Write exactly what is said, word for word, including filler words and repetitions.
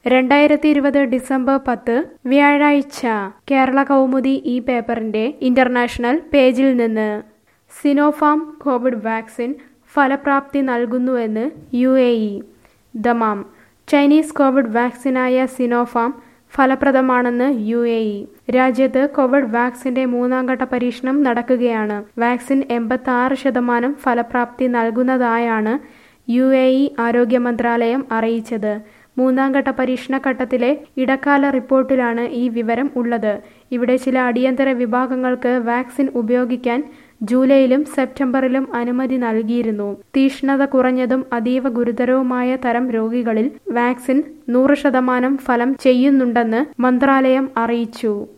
രണ്ടായിരത്തി ഇരുപത് ഡിസംബർ പത്ത് വ്യാഴാഴ്ച കേരള കൗമുദി ഈ പേപ്പറിന്റെ ഇന്റർനാഷണൽ പേജിൽ നിന്ന് സിനോഫാം കോവിഡ് വാക്സിൻ ഫലപ്രാപ്തി നൽകുന്നുവെന്ന് U A E. Dammam. Chinese covid വാക്സിനായ സിനോഫാം ഫലപ്രദമാണെന്ന് യു എ ഇ. രാജ്യത്ത് കോവിഡ് വാക്സിന്റെ മൂന്നാം ഘട്ട പരീക്ഷണം നടക്കുകയാണ്. വാക്സിൻ എൺപത്തി ആറ് ശതമാനം ഫലപ്രാപ്തി നൽകുന്നതായാണ് യു എ ഇ ആരോഗ്യ മന്ത്രാലയം അറിയിച്ചത്. മൂന്നാം ഘട്ട പരീക്ഷണ ഘട്ടത്തിലെ ഇടക്കാല റിപ്പോർട്ടിലാണ് ഈ വിവരം ഉള്ളത്. ഇവിടെ ചില അടിയന്തര വിഭാഗങ്ങൾക്ക് വാക്സിൻ ഉപയോഗിക്കാൻ ജൂലൈയിലും സെപ്റ്റംബറിലും അനുമതി നൽകിയിരുന്നു. തീക്ഷ്ണത കുറഞ്ഞതും അതീവ ഗുരുതരവുമായ തരം രോഗികളിൽ വാക്സിൻ നൂറ് ശതമാനം ഫലം ചെയ്യുന്നുണ്ടെന്ന് മന്ത്രാലയം അറിയിച്ചു.